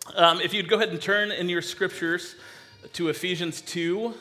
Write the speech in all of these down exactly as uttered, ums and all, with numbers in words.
Um, if you'd go ahead and turn in your scriptures to Ephesians two,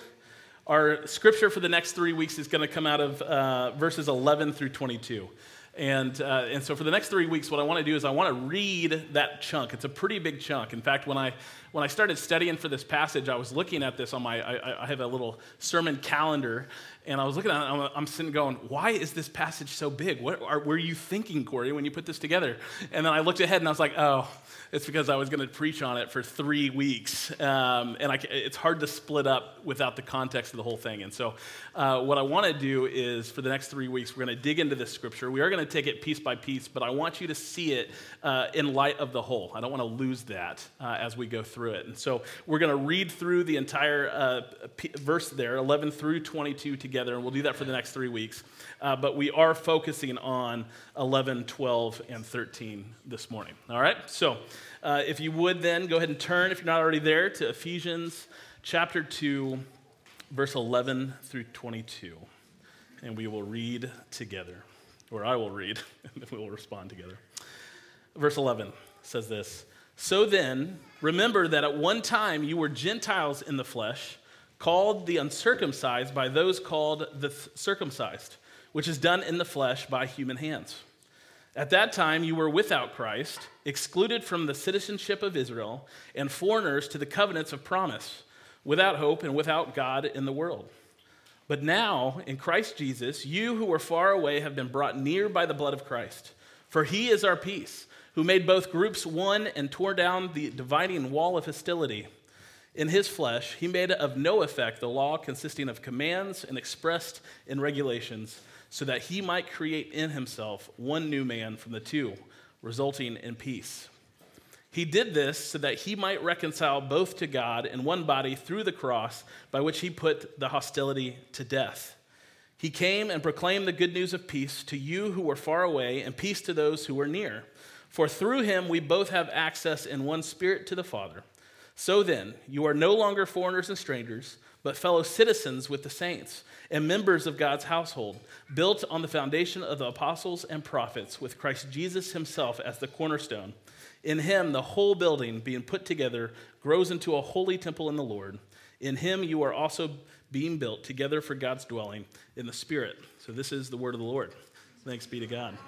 our scripture for the next three weeks is going to come out of uh, verses eleven through twenty-two. And uh, and so for the next three weeks, what I want to do is I want to read that chunk. It's a pretty big chunk. In fact, when I when I started studying for this passage, I was looking at this on my, I, I have a little sermon calendar, and I was looking at it, I'm, I'm sitting going, why is this passage so big? What are, were you thinking, Corey, when you put this together? And then I looked ahead and I was like, oh, it's because I was going to preach on it for three weeks. Um, and I, it's hard to split up without the context of the whole thing. And so uh, what I want to do is for the next three weeks, we're going to dig into this scripture. We are going to take it piece by piece, but I want you to see it uh, in light of the whole. I don't want to lose that uh, as we go through it. And so we're going to read through the entire uh, p- verse there, eleven through twenty-two together, and we'll do that for the next three weeks. Uh, but we are focusing on eleven, twelve, and thirteen this morning. All right? So uh, if you would then, go ahead and turn, if you're not already there, to Ephesians chapter two, verse eleven through twenty-two. And we will read together. Or I will read, and then we will respond together. Verse eleven says this, "So then, remember that at one time you were Gentiles in the flesh, called the uncircumcised by those called the circumcised, which is done in the flesh by human hands. At that time you were without Christ, excluded from the citizenship of Israel, and foreigners to the covenants of promise, without hope and without God in the world. But now, in Christ Jesus, you who were far away have been brought near by the blood of Christ. For he is our peace, who made both groups one and tore down the dividing wall of hostility. In his flesh, he made of no effect the law consisting of commands and expressed in regulations, so that he might create in himself one new man from the two, resulting in peace. He did this so that he might reconcile both to God in one body through the cross, by which he put the hostility to death. He came and proclaimed the good news of peace to you who were far away, and peace to those who were near. For through him we both have access in one spirit to the Father. So then, you are no longer foreigners and strangers, but fellow citizens with the saints, and members of God's household, built on the foundation of the apostles and prophets, with Christ Jesus himself as the cornerstone. In him, the whole building, being put together, grows into a holy temple in the Lord. In him, you are also being built together for God's dwelling in the Spirit." So this is the word of the Lord. Thanks be to God.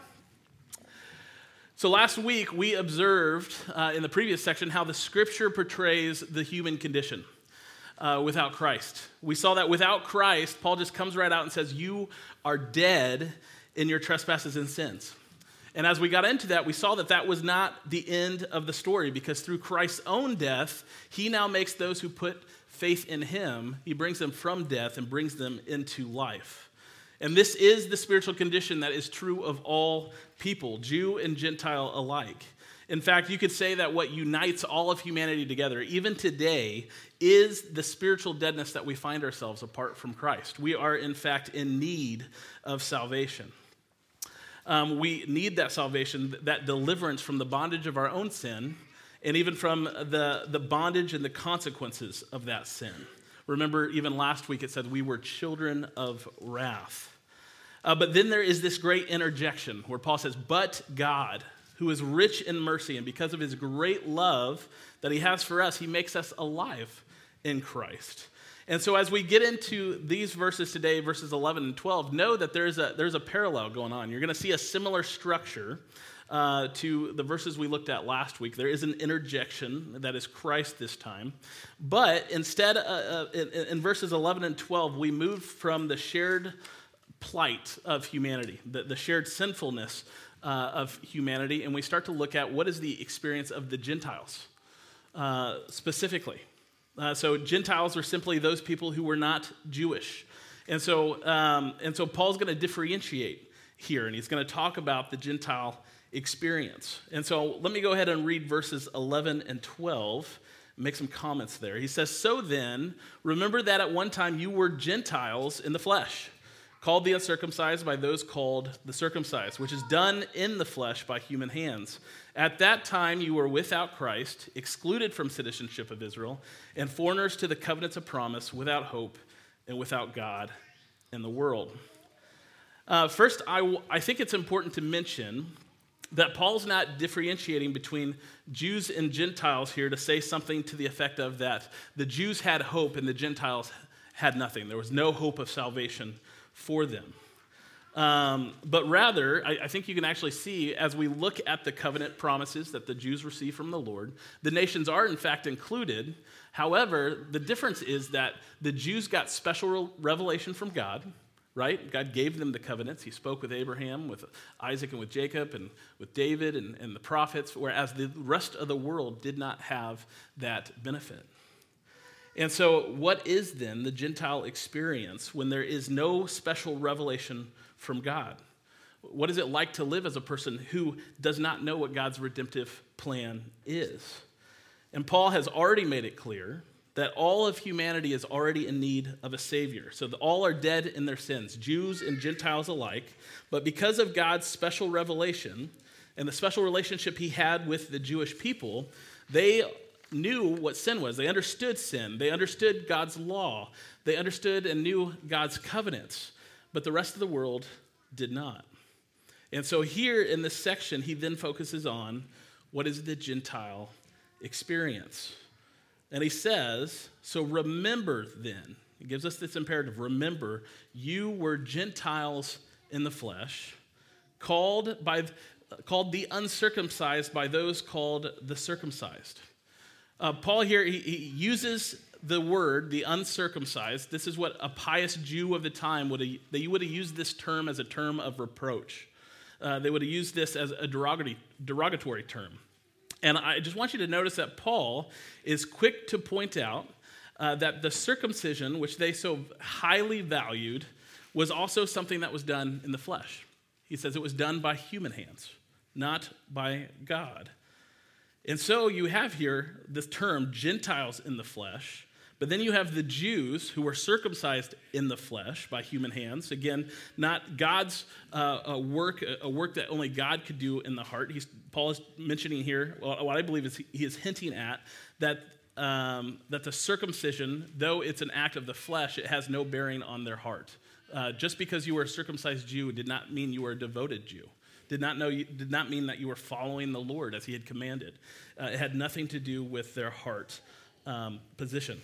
So last week, we observed uh, in the previous section how the Scripture portrays the human condition uh, without Christ. We saw that without Christ, Paul just comes right out and says, you are dead in your trespasses and sins. And as we got into that, we saw that that was not the end of the story, because through Christ's own death, he now makes those who put faith in him, he brings them from death and brings them into life. And this is the spiritual condition that is true of all people, Jew and Gentile alike. In fact, you could say that what unites all of humanity together, even today, is the spiritual deadness that we find ourselves apart from Christ. We are, in fact, in need of salvation. Um, we need that salvation, that deliverance from the bondage of our own sin, and even from the, the bondage and the consequences of that sin. Remember, even last week it said we were children of wrath. Uh, but then there is this great interjection where Paul says, "But God, who is rich in mercy, and because of his great love that he has for us, he makes us alive in Christ." And so as we get into these verses today, verses eleven and twelve, know that there's a, there's a parallel going on. You're going to see a similar structure uh, to the verses we looked at last week. There is an interjection that is Christ this time. But instead, uh, uh, in, in verses eleven and twelve, we move from the shared plight of humanity, the, the shared sinfulness uh, of humanity, and we start to look at what is the experience of the Gentiles uh, specifically. Uh, so Gentiles are simply those people who were not Jewish. And so um, and so Paul's going to differentiate here, and he's going to talk about the Gentile experience. And so let me go ahead and read verses eleven and twelve, and make some comments there. He says, "So then, remember that at one time you were Gentiles in the flesh, called the uncircumcised by those called the circumcised, which is done in the flesh by human hands. At that time you were without Christ, excluded from citizenship of Israel, and foreigners to the covenants of promise, without hope and without God in the world." Uh, first, I, w- I think it's important to mention that Paul's not differentiating between Jews and Gentiles here to say something to the effect of that the Jews had hope and the Gentiles had nothing. There was no hope of salvation for them. Um, but rather, I, I think you can actually see as we look at the covenant promises that the Jews receive from the Lord, the nations are in fact included. However, the difference is that the Jews got special revelation from God, right? God gave them the covenants. He spoke with Abraham, with Isaac, and with Jacob, and with David and, and the prophets, whereas the rest of the world did not have that benefit. And so what is then the Gentile experience when there is no special revelation from God? What is it like to live as a person who does not know what God's redemptive plan is? And Paul has already made it clear that all of humanity is already in need of a Savior. So all are dead in their sins, Jews and Gentiles alike. But because of God's special revelation and the special relationship he had with the Jewish people, they knew what sin was. They understood sin. They understood God's law. They understood and knew God's covenants. But the rest of the world did not. And so here in this section, he then focuses on what is the Gentile experience. And he says, so remember then, he gives us this imperative, remember, you were Gentiles in the flesh, called by called the uncircumcised by those called the circumcised. Uh, Paul here, he, he uses the word, the uncircumcised. This is what a pious Jew of the time would have, they would have used this term as a term of reproach. Uh, they would have used this as a derogatory, derogatory term. And I just want you to notice that Paul is quick to point out uh, that the circumcision, which they so highly valued, was also something that was done in the flesh. He says it was done by human hands, not by God. And so you have here this term, Gentiles in the flesh, but then you have the Jews who were circumcised in the flesh by human hands. Again, not God's uh, a work, a work that only God could do in the heart. He's, Paul is mentioning here, well, what I believe is he is hinting at, that, um, that the circumcision, though it's an act of the flesh, it has no bearing on their heart. Uh, just because you were a circumcised Jew did not mean you were a devoted Jew. Did not know you, did not mean that you were following the Lord as he had commanded. Uh, it had nothing to do with their heart um, position.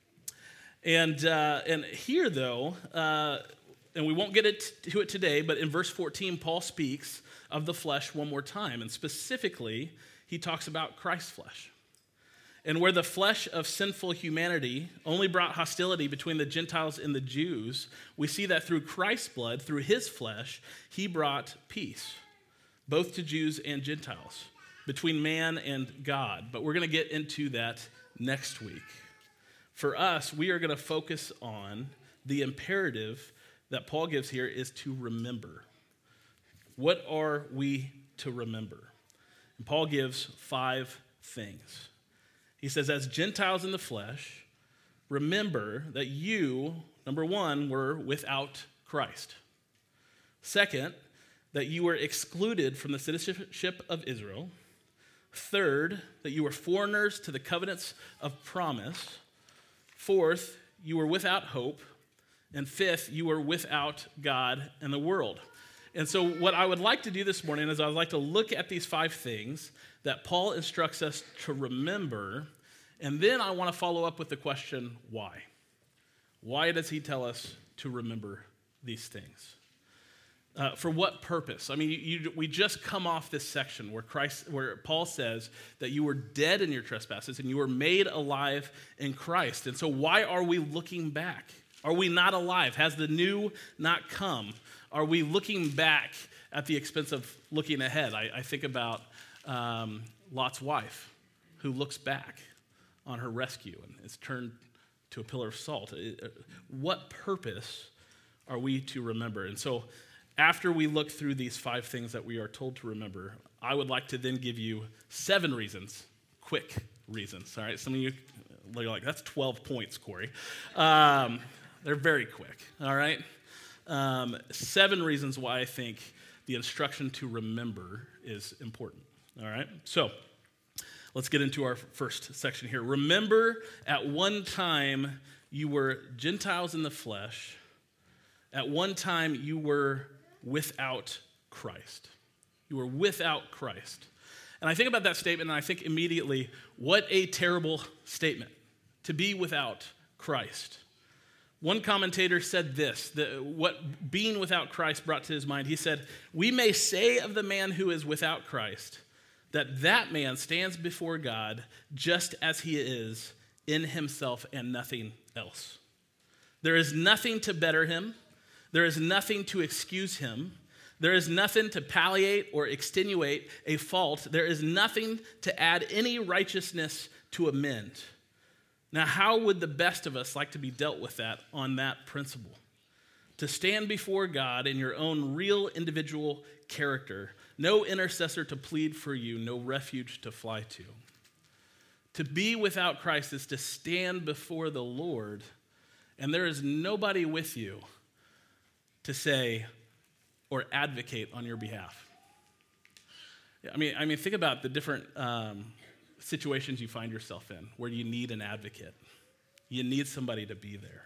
And uh, and here, though, uh, and we won't get it to it today, but in verse fourteen, Paul speaks of the flesh one more time. And specifically, he talks about Christ's flesh. And where the flesh of sinful humanity only brought hostility between the Gentiles and the Jews, we see that through Christ's blood, through his flesh, he brought peace, both to Jews and Gentiles, between man and God. But we're going to get into that next week. For us, we are going to focus on the imperative that Paul gives here is to remember. What are we to remember? And Paul gives five things. He says, as Gentiles in the flesh, remember that you, number one, were without Christ. Second, that you were excluded from the citizenship of Israel. Third, that you were foreigners to the covenants of promise. Fourth, you were without hope. And fifth, you were without God and the world. And so what I would like to do this morning is I would like to look at these five things that Paul instructs us to remember, and then I want to follow up with the question, why? Why does he tell us to remember these things? Uh, for what purpose? I mean, you, you, we just come off this section where Christ, where Paul says that you were dead in your trespasses and you were made alive in Christ. And so why are we looking back? Are we not alive? Has the new not come? Are we looking back at the expense of looking ahead? I, I think about um, Lot's wife, who looks back on her rescue and is turned to a pillar of salt. What purpose are we to remember? And so after we look through these five things that we are told to remember, I would like to then give you seven reasons, quick reasons. All right, some of you are like, that's twelve points, Corey. Um, they're very quick, all right? Um, seven reasons why I think the instruction to remember is important, all right? So let's get into our first section here. Remember, at one time you were Gentiles in the flesh. At one time you were without Christ. You were without Christ. And I think about that statement, and I think immediately, what a terrible statement, to be without Christ. One commentator said this, that what being without Christ brought to his mind. He said, we may say of the man who is without Christ that that man stands before God just as he is in himself and nothing else. There is nothing to better him. There is nothing to excuse him. There is nothing to palliate or extenuate a fault. There is nothing to add any righteousness to amend. Now, how would the best of us like to be dealt with that on that principle? To stand before God in your own real individual character, no intercessor to plead for you, no refuge to fly to. To be without Christ is to stand before the Lord, and there is nobody with you to say or advocate on your behalf. I mean, I mean, think about the different um, situations you find yourself in where you need an advocate. You need somebody to be there.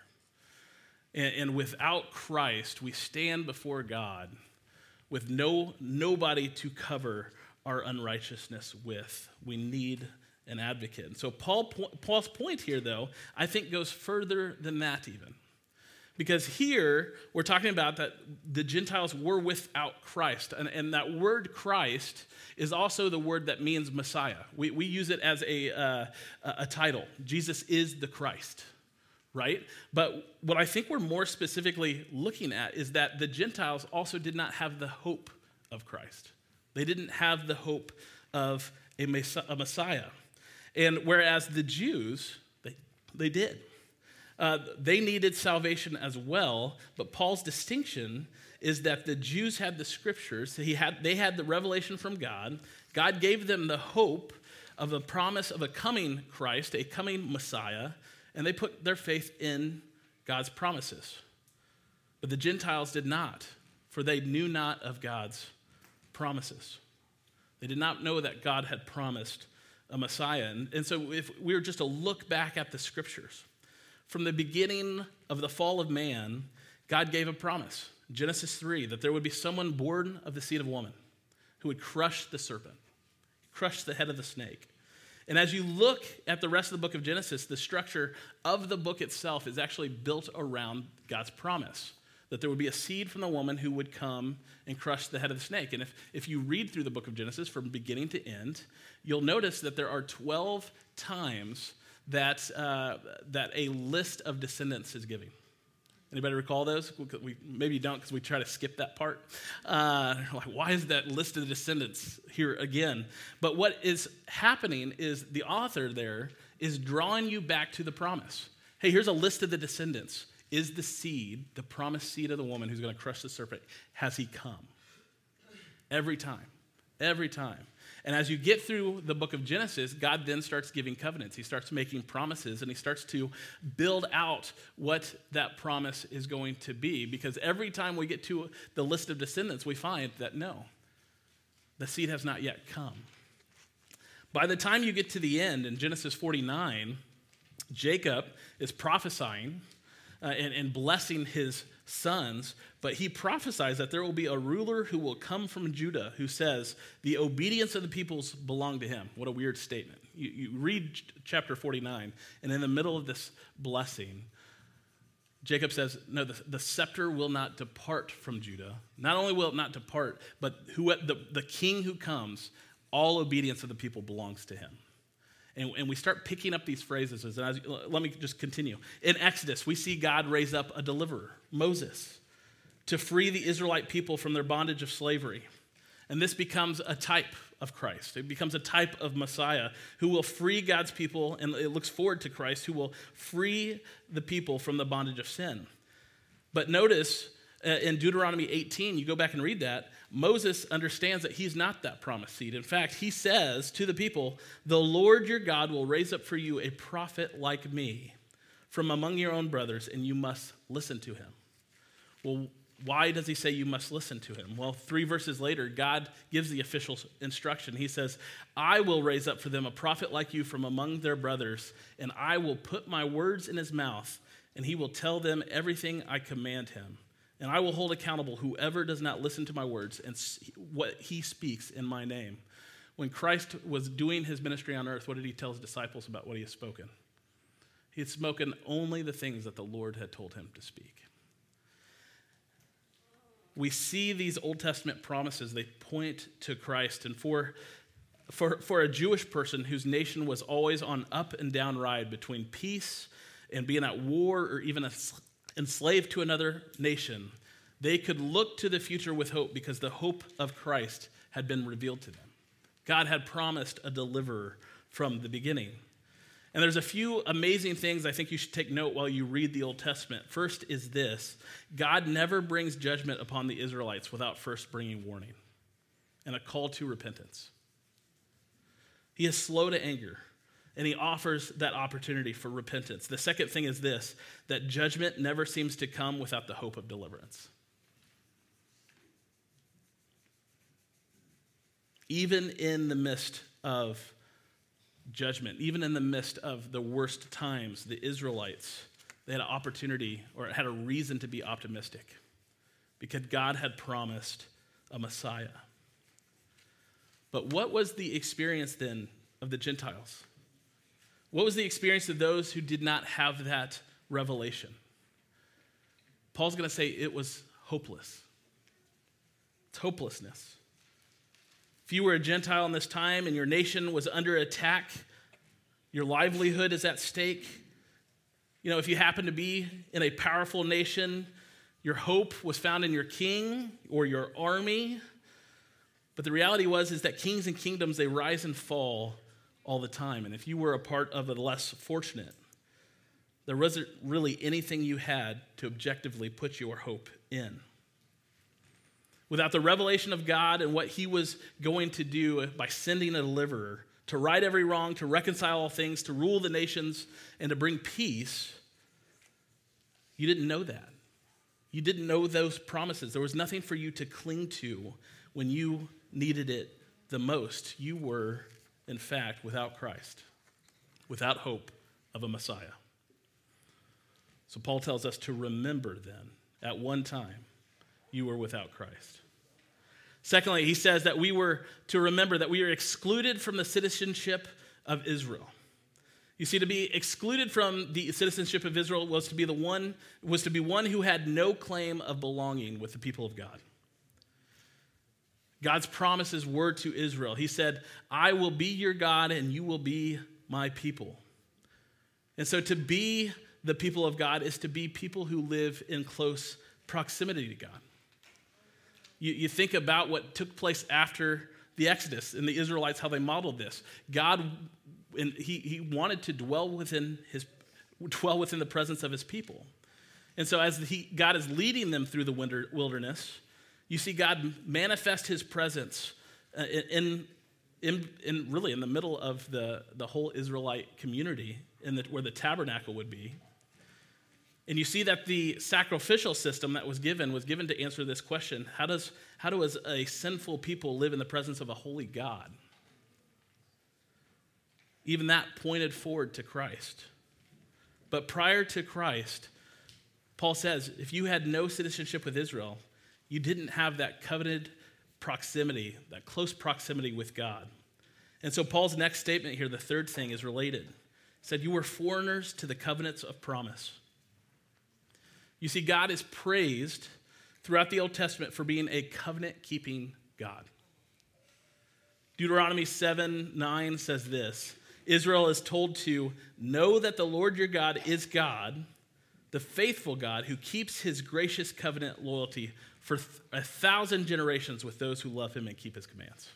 And, and without Christ, we stand before God with no nobody to cover our unrighteousness with. We need an advocate. And so Paul, Paul's point here, though, I think goes further than that even. Because here, we're talking about that the Gentiles were without Christ. And, and that word Christ is also the word that means Messiah. We, we use it as a, uh, a title. Jesus is the Christ, right? But what I think we're more specifically looking at is that the Gentiles also did not have the hope of Christ. They didn't have the hope of a Messiah. And whereas the Jews, they, they did. Uh, they needed salvation as well, but Paul's distinction is that the Jews had the scriptures. He had, they had the revelation from God. God gave them the hope of the promise of a coming Christ, a coming Messiah, and they put their faith in God's promises. But the Gentiles did not, for they knew not of God's promises. They did not know that God had promised a Messiah. And, and so if we were just to look back at the scriptures, from the beginning of the fall of man, God gave a promise, Genesis three, that there would be someone born of the seed of woman who would crush the serpent, crush the head of the snake. And as you look at the rest of the book of Genesis, the structure of the book itself is actually built around God's promise, that there would be a seed from the woman who would come and crush the head of the snake. And if, if you read through the book of Genesis from beginning to end, you'll notice that there are twelve times that uh, that a list of descendants is giving. Anybody recall those? We, maybe you don't because we try to skip that part. Uh, like, why is that list of descendants here again? But what is happening is the author there is drawing you back to the promise. Hey, here's a list of the descendants. Is the seed, the promised seed of the woman who's going to crush the serpent, has he come? Every time. Every time. And as you get through the book of Genesis, God then starts giving covenants. He starts making promises, and he starts to build out what that promise is going to be. Because every time we get to the list of descendants, we find that no, the seed has not yet come. By the time you get to the end in Genesis forty-nine, Jacob is prophesying uh, and, and blessing his sons, but he prophesies that there will be a ruler who will come from Judah who says, the obedience of the peoples belong to him. What a weird statement. You, you read chapter forty-nine, and in the middle of this blessing, Jacob says, no, the, the scepter will not depart from Judah. Not only will it not depart, but who the, the king who comes, all obedience of the people belongs to him. And, and we start picking up these phrases. And as, let me just continue. In Exodus, we see God raise up a deliverer, Moses, to free the Israelite people from their bondage of slavery. And this becomes a type of Christ. It becomes a type of Messiah who will free God's people, and it looks forward to Christ, who will free the people from the bondage of sin. But notice uh, in Deuteronomy eighteen, you go back and read that, Moses understands that he's not that promised seed. In fact, he says to the people, the Lord your God will raise up for you a prophet like me from among your own brothers, and you must listen to him. Well, why does he say you must listen to him? Well, three verses later, God gives the official instruction. He says, I will raise up for them a prophet like you from among their brothers, and I will put my words in his mouth, and he will tell them everything I command him. and I will hold accountable whoever does not listen to my words and what he speaks in my name. When Christ was doing his ministry on earth, what did he tell his disciples about what he had spoken? He had spoken only the things that the Lord had told him to speak. We see these Old Testament promises, they point to Christ. And for, for, for a Jewish person whose nation was always on up and down ride between peace and being at war or even enslaved to another nation, they could look to the future with hope because the hope of Christ had been revealed to them. God had promised a deliverer from the beginning. And there's a few amazing things I think you should take note while you read the Old Testament. First is this: God never brings judgment upon the Israelites without first bringing warning and a call to repentance. He is slow to anger, and he offers that opportunity for repentance. The second thing is this, that judgment never seems to come without the hope of deliverance. Even in the midst of judgment, even in the midst of the worst times, the Israelites, they had an opportunity or had a reason to be optimistic because God had promised a Messiah. But what was the experience then of the Gentiles? What was the experience of those who did not have that revelation? Paul's going to say it was hopeless. It's hopelessness. If you were a Gentile in this time and your nation was under attack, your livelihood is at stake. You know, if you happen to be in a powerful nation, your hope was found in your king or your army. But the reality was is that kings and kingdoms, they rise and fall all the time. And if you were a part of the less fortunate, there wasn't really anything you had to objectively put your hope in. Without the revelation of God and what he was going to do by sending a deliverer to right every wrong, to reconcile all things, to rule the nations, and to bring peace, you didn't know that. You didn't know those promises. There was nothing for you to cling to when you needed it the most. You were, in fact, without Christ, without hope of a Messiah. So Paul tells us to remember then, at one time, you were without Christ. Secondly, he says that we were to remember that we are excluded from the citizenship of Israel. You see, to be excluded from the citizenship of Israel was to be the one was to be one who had no claim of belonging with the people of God. God's promises were to Israel. He said, "I will be your God and you will be my people." And so to be the people of God is to be people who live in close proximity to God. You, you think about what took place after the Exodus and the Israelites, how they modeled this. God, and he, he wanted to dwell within his, dwell within the presence of his people. And so as he, God is leading them through the winter, wilderness, you see God manifest his presence uh, in, in, in really in the middle of the, the whole Israelite community, in the, where the tabernacle would be. And you see that the sacrificial system that was given was given to answer this question. How does, how does a sinful people live in the presence of a holy God? Even that pointed forward to Christ. But prior to Christ, Paul says, if you had no citizenship with Israel, you didn't have that covenanted proximity, that close proximity with God. And so Paul's next statement here, the third thing, is related. He said, you were foreigners to the covenants of promise. You see, God is praised throughout the Old Testament for being a covenant-keeping God. Deuteronomy seven nine says this: Israel is told to know that the Lord your God is God, the faithful God who keeps his gracious covenant loyalty for th- a thousand generations with those who love him and keep his commands.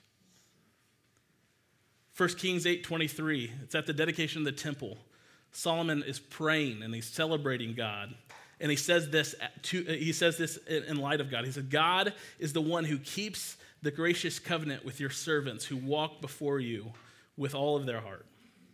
First Kings eight twenty-three, it's at the dedication of the temple. Solomon is praying and he's celebrating God. And he says this to, he says this in light of God. He said, God is the one who keeps the gracious covenant with your servants who walk before you with all of their heart.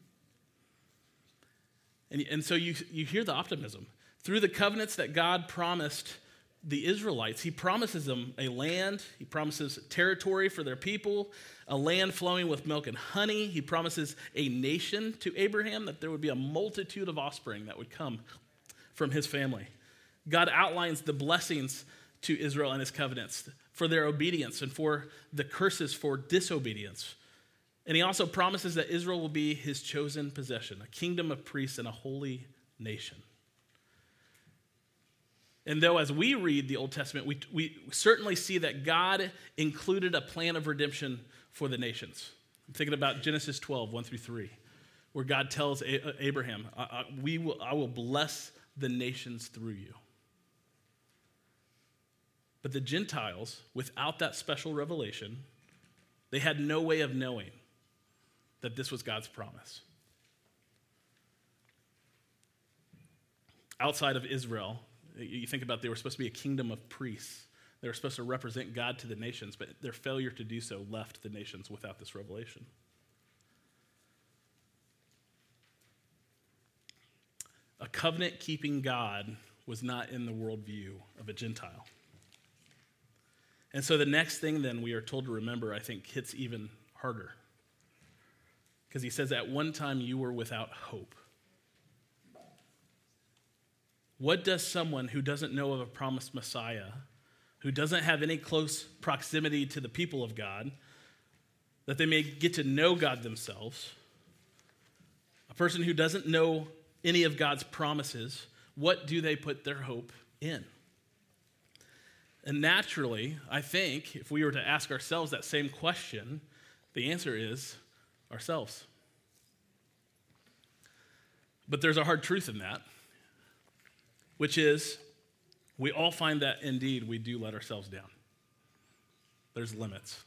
And, and so you, you hear the optimism. Through the covenants that God promised the Israelites, he promises them a land, he promises territory for their people, a land flowing with milk and honey. He promises a nation to Abraham, that there would be a multitude of offspring that would come from his family. God outlines the blessings to Israel and his covenants for their obedience and for the curses for disobedience. And he also promises that Israel will be his chosen possession, a kingdom of priests and a holy nation. And though as we read the Old Testament, we, we certainly see that God included a plan of redemption for the nations. I'm thinking about Genesis twelve, one through three, where God tells a- Abraham, I, I, we will, I will bless the nations through you. But the Gentiles, without that special revelation, they had no way of knowing that this was God's promise. Outside of Israel, you think about they were supposed to be a kingdom of priests. They were supposed to represent God to the nations, but their failure to do so left the nations without this revelation. A covenant-keeping God was not in the worldview of a Gentile. And so the next thing then we are told to remember, I think, hits even harder. Because he says, at one time you were without hope. What does someone who doesn't know of a promised Messiah, who doesn't have any close proximity to the people of God, that they may get to know God themselves, a person who doesn't know any of God's promises, what do they put their hope in? And naturally, I think, if we were to ask ourselves that same question, the answer is ourselves. But there's a hard truth in that, which is we all find that indeed we do let ourselves down. There's limits.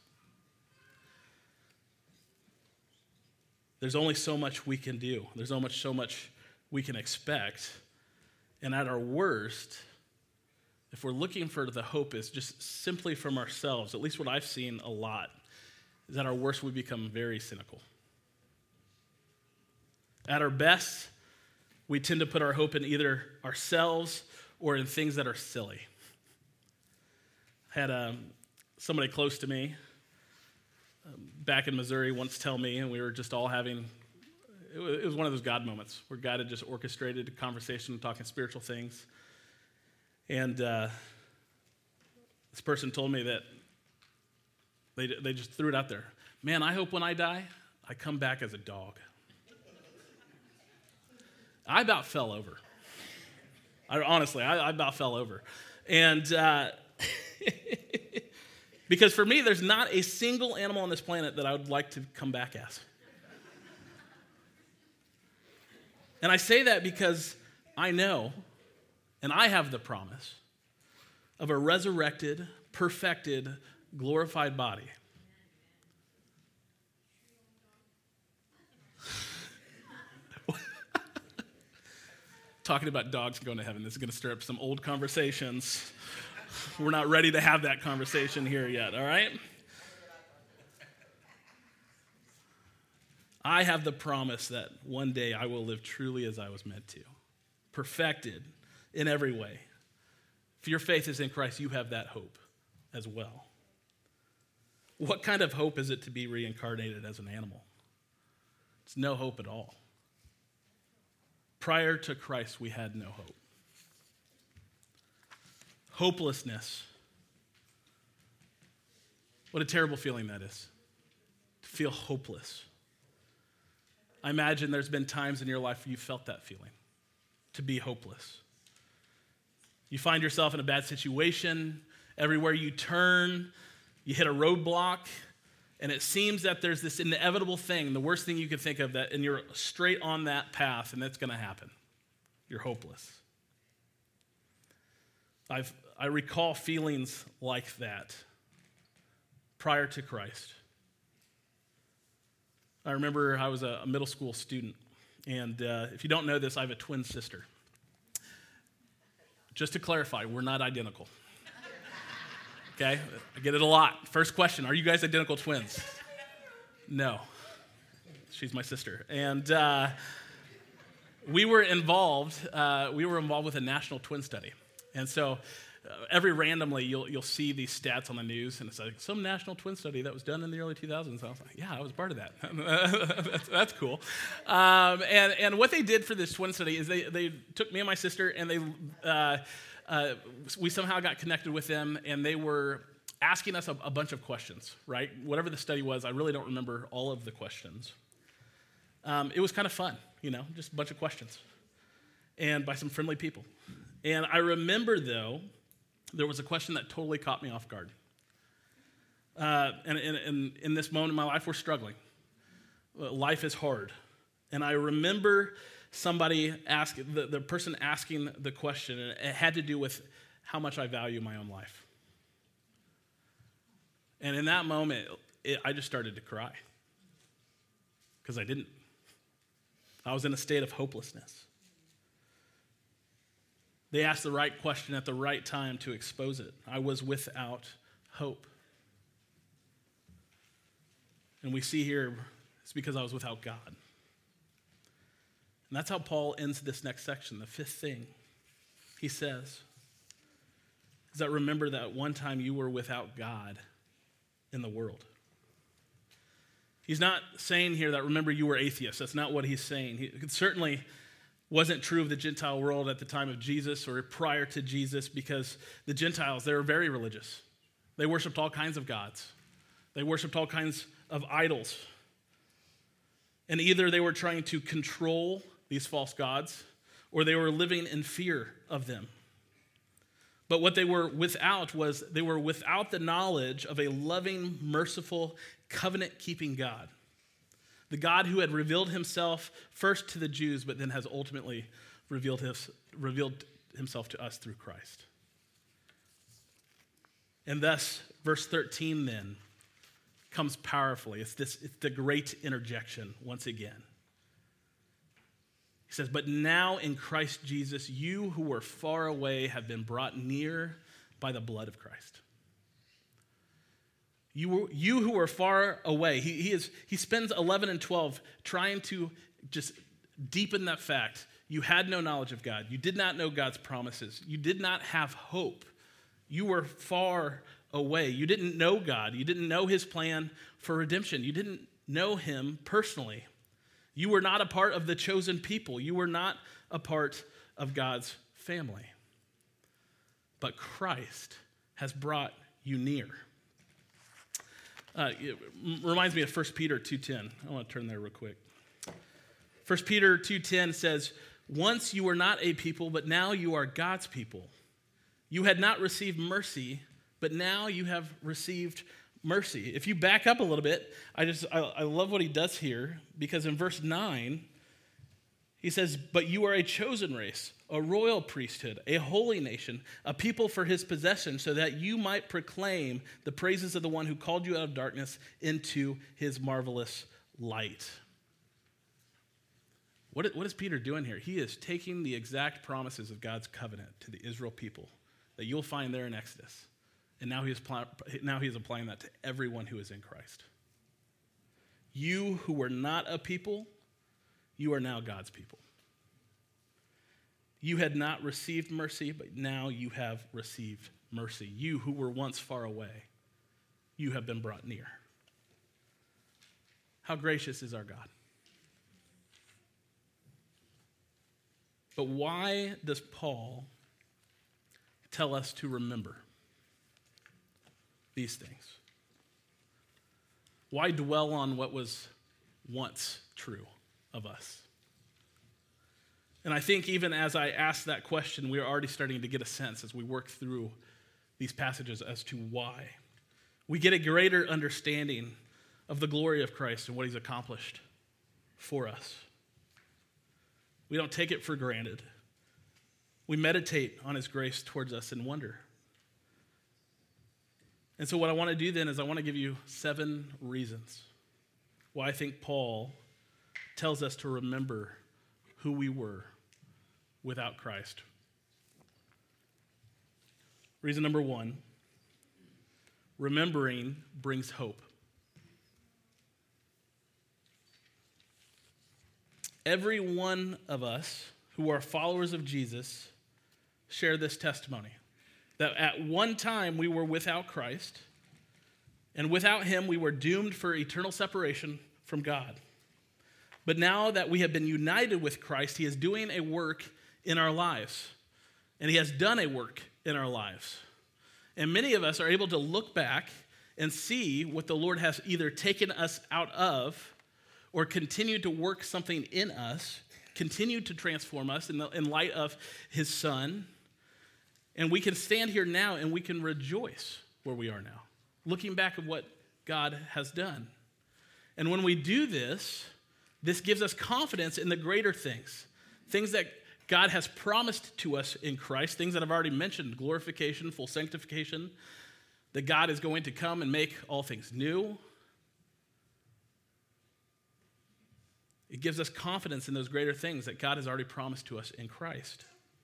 There's only so much we can do. There's only so much we can expect. And at our worst, if we're looking for the hope is just simply from ourselves, at least what I've seen a lot, is at our worst we become very cynical. At our best, we tend to put our hope in either ourselves or in things that are silly. I had um, somebody close to me um, back in Missouri once tell me, and we were just all having, it was, it was one of those God moments where God had just orchestrated a conversation talking spiritual things. And uh, this person told me that they, they just threw it out there. Man, I hope when I die, I come back as a dog. I about fell over. I, honestly, I, I about fell over. And uh, because for me, there's not a single animal on this planet that I would like to come back as. And I say that because I know, and I have the promise of a resurrected, perfected, glorified body. Talking about dogs going to heaven, this is going to stir up some old conversations. We're not ready to have that conversation here yet, all right? I have the promise that one day I will live truly as I was meant to, perfected in every way. If your faith is in Christ, you have that hope as well. What kind of hope is it to be reincarnated as an animal? It's no hope at all. Prior to Christ, we had no hope. Hopelessness. What a terrible feeling that is, to feel hopeless. I imagine there's been times in your life where you felt that feeling, to be hopeless. You find yourself in a bad situation. Everywhere you turn, you hit a roadblock, and it seems that there's this inevitable thing, the worst thing you could think of, that, and you're straight on that path, and that's going to happen. You're hopeless. I've, I recall feelings like that prior to Christ. I remember I was a, a middle school student, and uh, if you don't know this, I have a twin sister. Just to clarify, we're not identical. Okay, I get it a lot. First question, are you guys identical twins? No. She's my sister. And uh, we were involved, uh, we were involved with a national twin study. And so uh, every randomly, you'll you'll see these stats on the news, and it's like some national twin study that was done in the early two thousands. I was like, yeah, I was part of that. that's, that's cool. Um, and, and what they did for this twin study is they, they took me and my sister, and they... Uh, uh, we somehow got connected with them, and they were asking us a, a bunch of questions, right? Whatever the study was, I really don't remember all of the questions. Um, it was kind of fun, you know, just a bunch of questions, and by some friendly people. And I remember, though, there was a question that totally caught me off guard. Uh, and, and, and in this moment in my life, we're struggling. Life is hard. And I remember somebody ask, the, the person asking the question, and it had to do with how much I value my own life. And in that moment, it, I just started to cry. Because I didn't. I was in a state of hopelessness. They asked the right question at the right time to expose it. I was without hope. And we see here, it's because I was without God. And that's how Paul ends this next section, the fifth thing. He says, is that remember that one time you were without God in the world. He's not saying here that remember you were atheists. That's not what he's saying. He, it certainly wasn't true of the Gentile world at the time of Jesus or prior to Jesus, because the Gentiles, they were very religious. They worshiped all kinds of gods. They worshiped all kinds of idols. And either they were trying to control these false gods, or they were living in fear of them. But what they were without was they were without the knowledge of a loving, merciful, covenant-keeping God. The God who had revealed himself first to the Jews, but then has ultimately revealed, his, revealed himself to us through Christ. And thus, verse thirteen then comes powerfully. It's, this, it's the great interjection once again. He says, but now in Christ Jesus, you who were far away have been brought near by the blood of Christ. You, you who were far away, he, he, is, he spends eleven and twelve trying to just deepen that fact. You had no knowledge of God. You did not know God's promises. You did not have hope. You were far away. You didn't know God. You didn't know his plan for redemption. You didn't know him personally. You were not a part of the chosen people. You were not a part of God's family. But Christ has brought you near. Uh, it reminds me of First Peter two ten. I want to turn there real quick. First Peter two ten says, once you were not a people, but now you are God's people. You had not received mercy, but now you have received mercy. If you back up a little bit, I just I, I love what he does here, because in verse nine, he says, but you are a chosen race, a royal priesthood, a holy nation, a people for his possession, so that you might proclaim the praises of the one who called you out of darkness into his marvelous light. What, what is Peter doing here? He is taking the exact promises of God's covenant to the Israel people that you'll find there in Exodus. And now he is, now he is applying that to everyone who is in Christ. You who were not a people, you are now God's people. You had not received mercy, but now you have received mercy. You who were once far away, you have been brought near. How gracious is our God? But why does Paul tell us to remember these things? Why dwell on what was once true of us? And I think even as I ask that question, we are already starting to get a sense as we work through these passages as to why. We get a greater understanding of the glory of Christ and what he's accomplished for us. We don't take it for granted. We meditate on his grace towards us in wonder. And so what I want to do then is I want to give you seven reasons why I think Paul tells us to remember who we were without Christ. Reason number one, remembering brings hope. Every one of us who are followers of Jesus share this testimony, that at one time we were without Christ, and without him we were doomed for eternal separation from God. But now that we have been united with Christ, he is doing a work in our lives. And he has done a work in our lives. And many of us are able to look back and see what the Lord has either taken us out of or continued to work something in us, continued to transform us in, the, in light of his Son. And we can stand here now and we can rejoice where we are now, looking back at what God has done. And when we do this, this gives us confidence in the greater things, things that God has promised to us in Christ, things that I've already mentioned, glorification, full sanctification, that God is going to come and make all things new. It gives us confidence in those greater things that God has already promised to us in Christ.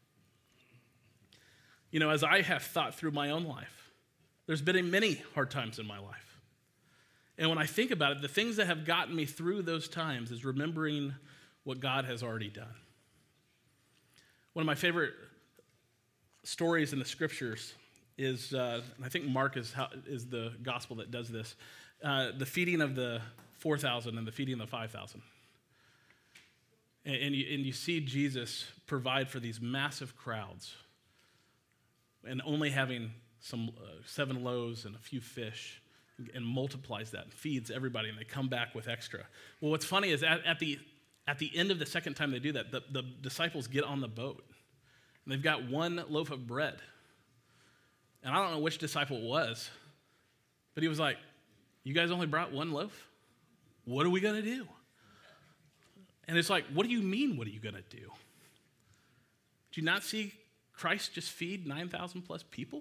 You know, as I have thought through my own life, there's been many hard times in my life. And when I think about it, the things that have gotten me through those times is remembering what God has already done. One of my favorite stories in the scriptures is, uh, I think Mark is, how, is the gospel that does this, uh, the feeding of the four thousand and the feeding of the five thousand. And, and, you, and you see Jesus provide for these massive crowds and only having some uh, seven loaves and a few fish, and multiplies that and feeds everybody, and they come back with extra. Well, what's funny is at, at the at the end of the second time they do that, the, the disciples get on the boat, and they've got one loaf of bread. And I don't know which disciple it was, but he was like, you guys only brought one loaf? What are we going to do? And it's like, what do you mean, what are you going to do? Do you not see Christ just feed nine thousand plus people?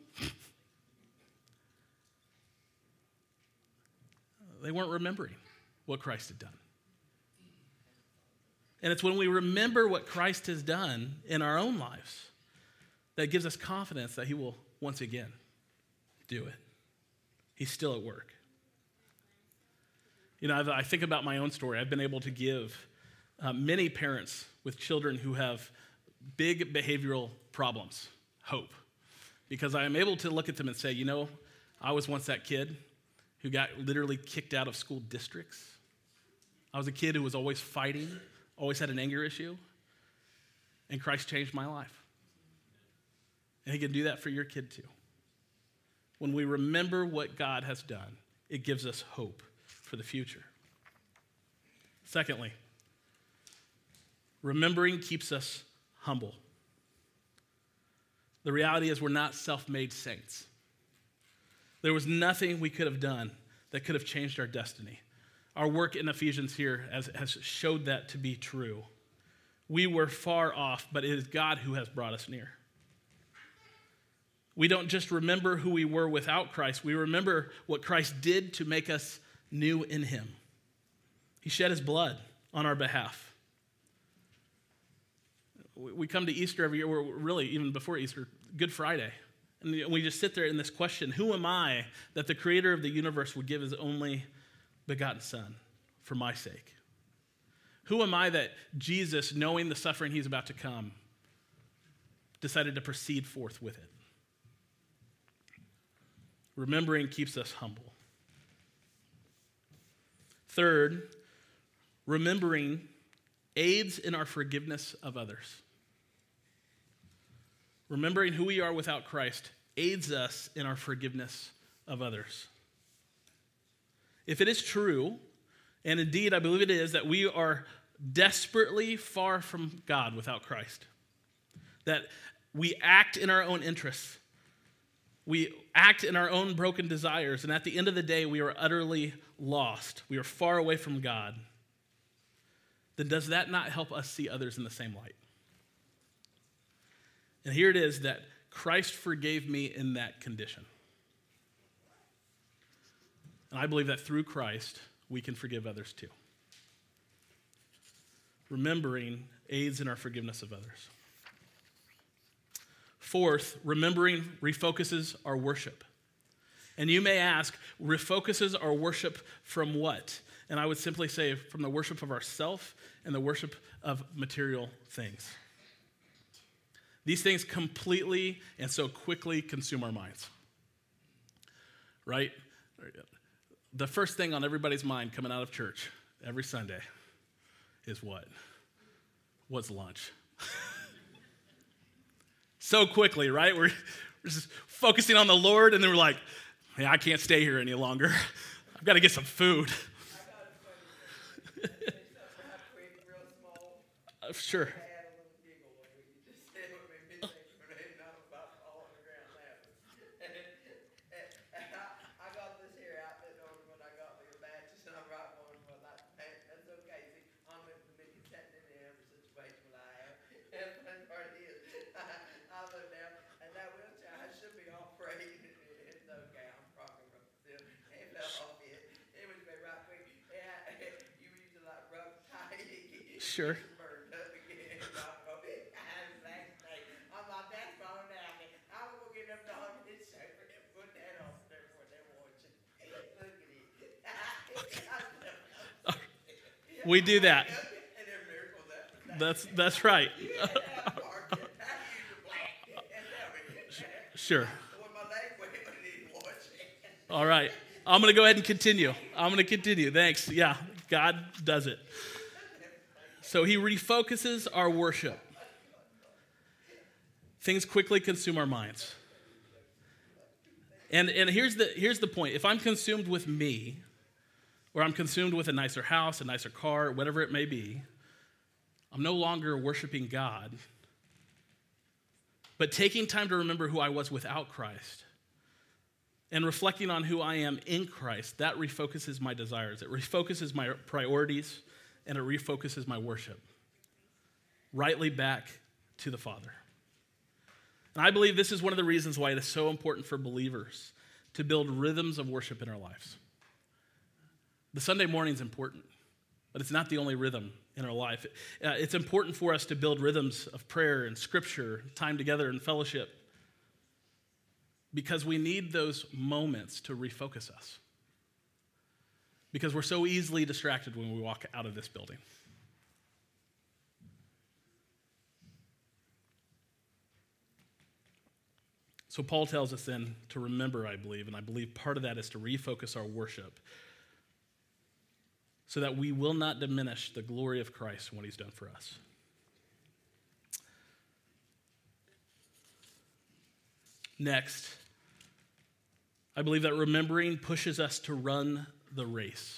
They weren't remembering what Christ had done. And it's when we remember what Christ has done in our own lives that gives us confidence that he will once again do it. He's still at work. You know, I think about my own story. I've been able to give uh, many parents with children who have big behavioral problems hope, because I am able to look at them and say, you know, I was once that kid who got literally kicked out of school districts. I was a kid who was always fighting, always had an anger issue, and Christ changed my life. And he can do that for your kid too. When we remember what God has done, it gives us hope for the future. Secondly, remembering keeps us humble. The reality is we're not self-made saints. There was nothing we could have done that could have changed our destiny. Our work in Ephesians here has, has showed that to be true. We were far off, but it is God who has brought us near. We don't just remember who we were without Christ. We remember what Christ did to make us new in him. He shed his blood on our behalf. We come to Easter every year, or really even before Easter, Good Friday. And we just sit there in this question, who am I that the creator of the universe would give his only begotten son for my sake? Who am I that Jesus, knowing the suffering he's about to come, decided to proceed forth with it? Remembering keeps us humble. Third, remembering aids in our forgiveness of others. Remembering who we are without Christ aids us in our forgiveness of others. If it is true, and indeed I believe it is, that we are desperately far from God without Christ, that we act in our own interests, we act in our own broken desires, and at the end of the day we are utterly lost, we are far away from God, then does that not help us see others in the same light? And here it is that Christ forgave me in that condition. And I believe that through Christ, we can forgive others too. Remembering aids in our forgiveness of others. Fourth, remembering refocuses our worship. And you may ask, refocuses our worship from what? And I would simply say from the worship of ourself and the worship of material things. These things completely and so quickly consume our minds. Right? The first thing on everybody's mind coming out of church every Sunday is what? What's lunch? so quickly, right? We're, we're just focusing on the Lord, and then we're like, hey, I can't stay here any longer. I've got to get some food. uh, sure. Sure. We do that. That's that's right. Sure. All right. I'm going to go ahead and continue. I'm going to continue. Thanks. Yeah, God does it. So he refocuses our worship. Things quickly consume our minds. And, and here's the, here's the point. If I'm consumed with me, or I'm consumed with a nicer house, a nicer car, whatever it may be, I'm no longer worshiping God, but taking time to remember who I was without Christ and reflecting on who I am in Christ, that refocuses my desires. It refocuses my priorities, and it refocuses my worship rightly back to the Father. And I believe this is one of the reasons why it is so important for believers to build rhythms of worship in our lives. The Sunday morning is important, but it's not the only rhythm in our life. Uh, it's important for us to build rhythms of prayer and scripture, time together and fellowship, because we need those moments to refocus us. Because we're so easily distracted when we walk out of this building. So Paul tells us then to remember, I believe, and I believe part of that is to refocus our worship so that we will not diminish the glory of Christ and what he's done for us. Next, I believe that remembering pushes us to run the race.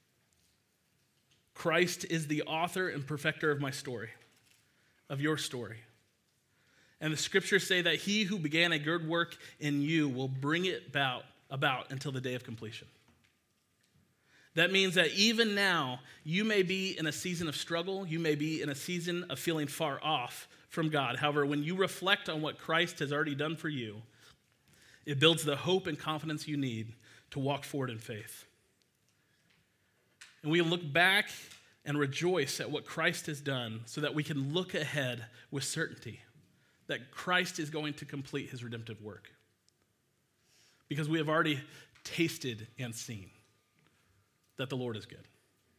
Christ is the author and perfecter of my story, of your story. And the scriptures say that he who began a good work in you will bring it about, about until the day of completion. That means that even now, you may be in a season of struggle, you may be in a season of feeling far off from God. However, when you reflect on what Christ has already done for you, it builds the hope and confidence you need to walk forward in faith. And we look back and rejoice at what Christ has done so that we can look ahead with certainty that Christ is going to complete his redemptive work. Because we have already tasted and seen that the Lord is good.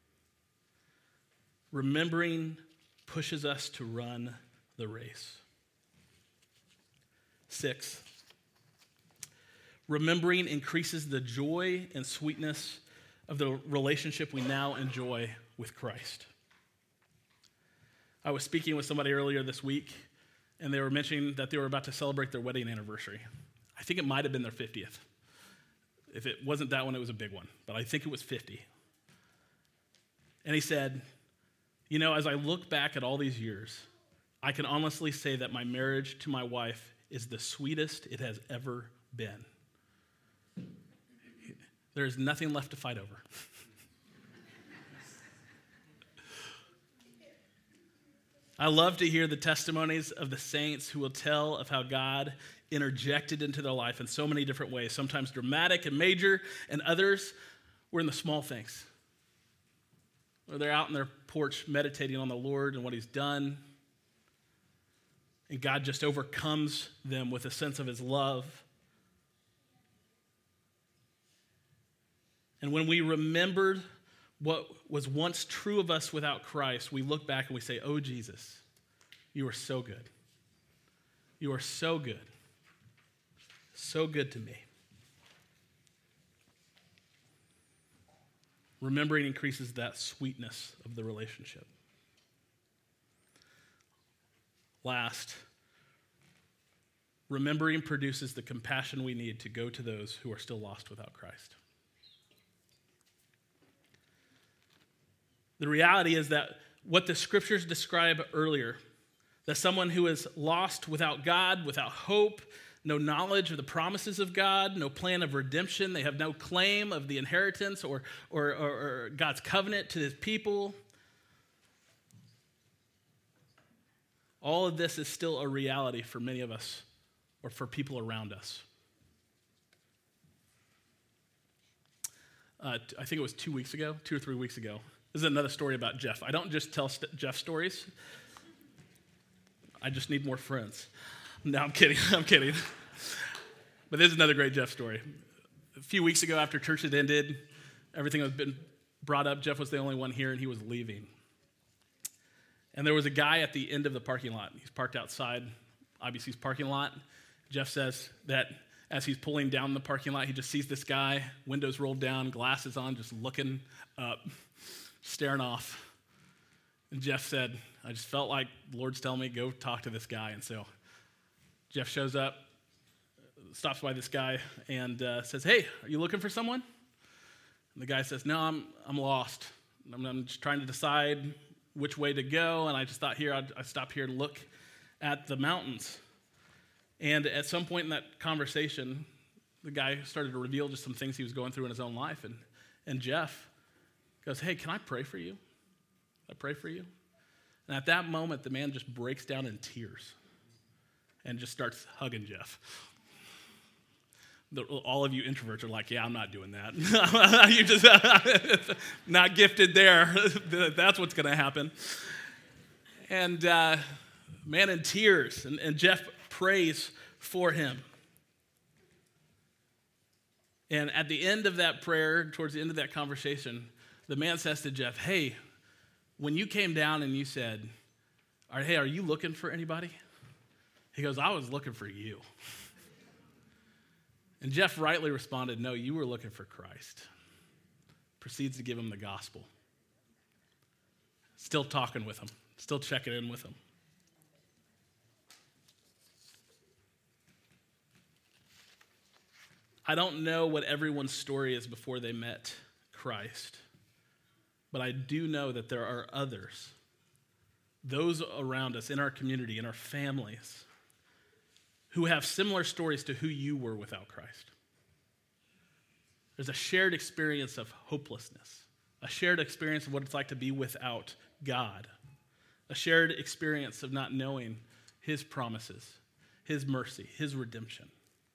Remembering pushes us to run the race. Six, remembering increases the joy and sweetness of the relationship we now enjoy with Christ. I was speaking with somebody earlier this week, and they were mentioning that they were about to celebrate their wedding anniversary. I think it might have been their fiftieth. If it wasn't that one, it was a big one, but I think it was fifty. And he said, you know, as I look back at all these years, I can honestly say that my marriage to my wife is the sweetest it has ever been. There is nothing left to fight over. I love to hear the testimonies of the saints who will tell of how God interjected into their life in so many different ways, sometimes dramatic and major, and others were in the small things. Or they're out on their porch meditating on the Lord and what he's done, and God just overcomes them with a sense of his love. And when we remembered what was once true of us without Christ, we look back and we say, oh, Jesus, you are so good. You are so good. So good to me. Remembering increases that sweetness of the relationship. Last, Remembering produces the compassion we need to go to those who are still lost without Christ. The reality is that what the scriptures describe earlier, that someone who is lost without God, without hope, no knowledge of the promises of God, no plan of redemption, they have no claim of the inheritance or, or, or, or God's covenant to his people. All of this is still a reality for many of us or for people around us. Uh, I think it was two weeks ago, two or three weeks ago. This is another story about Jeff. I don't just tell st- Jeff stories. I just need more friends. No, I'm kidding. I'm kidding. But this is another great Jeff story. A few weeks ago, after church had ended, everything had been brought up. Jeff was the only one here, and he was leaving. And there was a guy at the end of the parking lot. He's parked outside I B C's parking lot. Jeff says that as he's pulling down the parking lot, he just sees this guy, windows rolled down, glasses on, just looking up, staring off. And Jeff said, I just felt like the Lord's telling me, go talk to this guy. And so Jeff shows up, stops by this guy, and uh, says, hey, are you looking for someone? And the guy says, no, I'm I'm lost. I'm, I'm just trying to decide which way to go, and I just thought here, I'd, I'd stop here and look at the mountains. And at some point in that conversation, the guy started to reveal just some things he was going through in his own life. And, and Jeff goes, hey, can I pray for you? Can I pray for you? And at that moment, the man just breaks down in tears and just starts hugging Jeff. The, all of you introverts are like, yeah, I'm not doing that. You just not gifted there. That's what's going to happen. And uh, man in tears, and, and Jeff prays for him. And at the end of that prayer, towards the end of that conversation, the man says to Jeff, hey, when you came down and you said, hey, are you looking for anybody? He goes, I was looking for you. And Jeff rightly responded, no, you were looking for Christ. Proceeds to give him the gospel. Still talking with him, still checking in with him. I don't know what everyone's story is before they met Christ, but I do know that there are others, those around us in our community, in our families, who have similar stories to who you were without Christ. There's a shared experience of hopelessness, a shared experience of what it's like to be without God, a shared experience of not knowing his promises, his mercy, his redemption.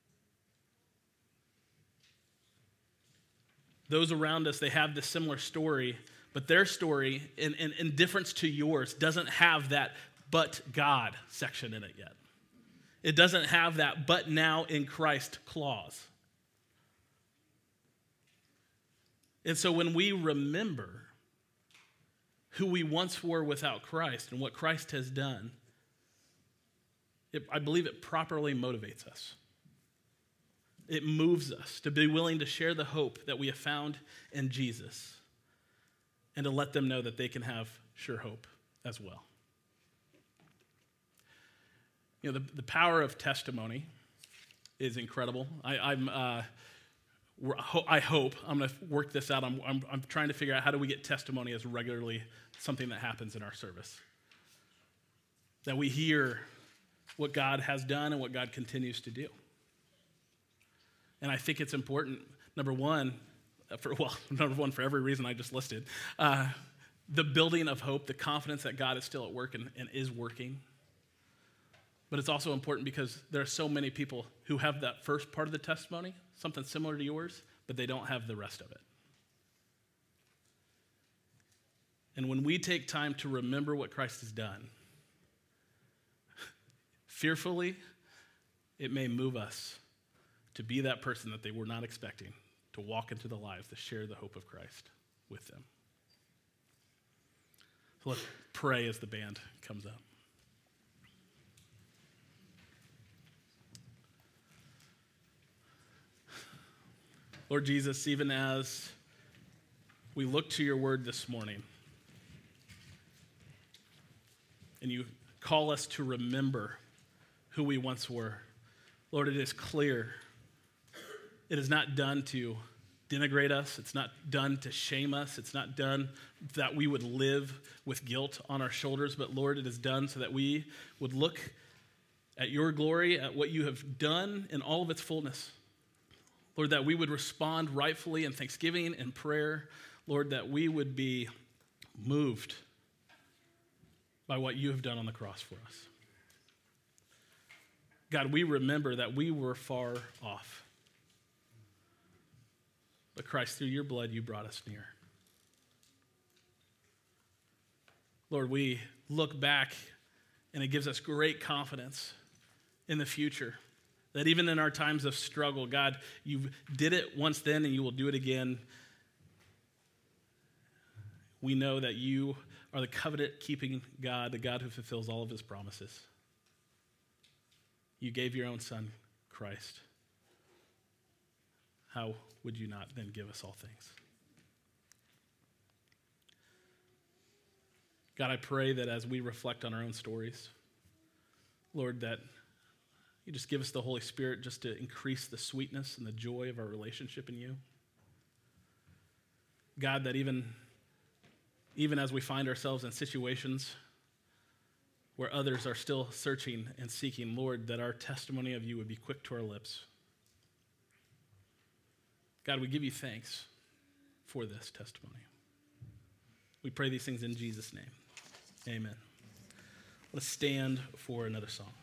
Those around us, they have this similar story, but their story, in, in, in difference to yours, doesn't have that but God section in it yet. It doesn't have that but now in Christ clause. And so when we remember who we once were without Christ and what Christ has done, it, I believe it properly motivates us. It moves us to be willing to share the hope that we have found in Jesus and to let them know that they can have sure hope as well. You know, the, the power of testimony is incredible. I, I'm, uh, I hope, I'm going to work this out. I'm, I'm, I'm trying to figure out how do we get testimony as regularly something that happens in our service. That we hear what God has done and what God continues to do. And I think it's important, number one, for well, number one for every reason I just listed, uh, the building of hope, the confidence that God is still at work and, and is working. But it's also important because there are so many people who have that first part of the testimony, something similar to yours, but they don't have the rest of it. And when we take time to remember what Christ has done, fearfully, it may move us to be that person that they were not expecting, to walk into the lives, to share the hope of Christ with them. So let's pray as the band comes up. Lord Jesus, even as we look to your word this morning, and you call us to remember who we once were, Lord, it is clear. It is not done to denigrate us. It's not done to shame us. It's not done that we would live with guilt on our shoulders. But Lord, it is done so that we would look at your glory, at what you have done in all of its fullness. Lord, that we would respond rightfully in thanksgiving and prayer. Lord, that we would be moved by what you have done on the cross for us. God, we remember that we were far off. But Christ, through your blood, you brought us near. Lord, we look back and it gives us great confidence in the future. That even in our times of struggle, God, you did it once then and you will do it again. We know that you are the covenant-keeping God, the God who fulfills all of his promises. You gave your own son, Christ. How would you not then give us all things? God, I pray that as we reflect on our own stories, Lord, that you just give us the Holy Spirit just to increase the sweetness and the joy of our relationship in you. God, that even, even as we find ourselves in situations where others are still searching and seeking, Lord, that our testimony of you would be quick to our lips. God, we give you thanks for this testimony. We pray these things in Jesus' name. Amen. Let's stand for another song.